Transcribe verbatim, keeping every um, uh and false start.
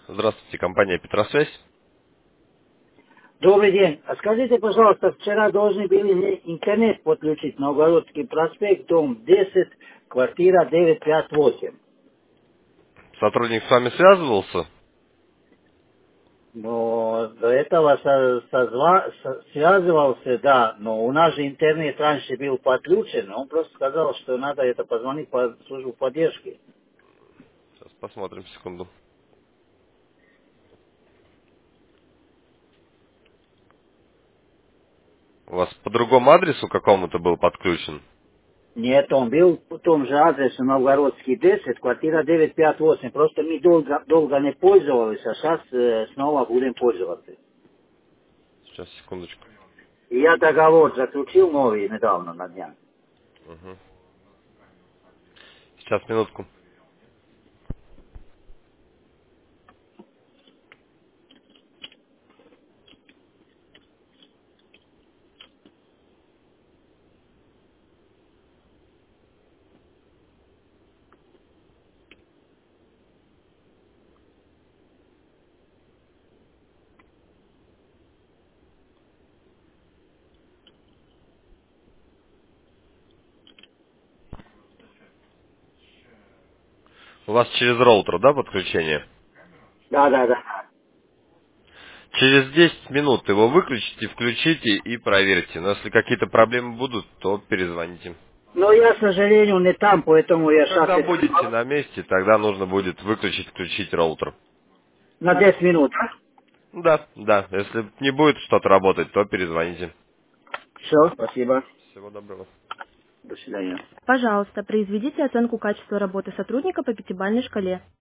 Здравствуйте, компания Петросвязь. Добрый день. А скажите, пожалуйста, вчера должны были интернет подключить, Новгородский проспект, дом десять, квартира девятьсот пятьдесят восемь. Сотрудник с вами связывался? Но до этого со- созва- со- связывался, да, но у нас же интернет раньше был подключен, он просто сказал, что надо это позвонить по службу поддержки. Сейчас посмотрим, секунду. У вас по другому адресу какому-то был подключен? Нет, он был по том же адресе Новгородский десять, квартира девятьсот пятьдесят восемь. Просто мы долго, долго не пользовались, а сейчас э, снова будем пользоваться. Сейчас, секундочку. И я договор заключил новый недавно на днях. Мгм. Сейчас, минутку. У вас через роутер, да, подключение? Да, да, да. Через десять минут его выключите, включите и проверьте. Но если какие-то проблемы будут, то перезвоните. Но я, к сожалению, не там, поэтому Ну, я сейчас когда будете на месте, тогда нужно будет выключить, включить роутер. на десять минут. Да, да. Если не будет что-то работать, то перезвоните. Все, спасибо. Всего доброго. До свидания. Пожалуйста, произведите оценку качества работы сотрудника по пятибалльной шкале.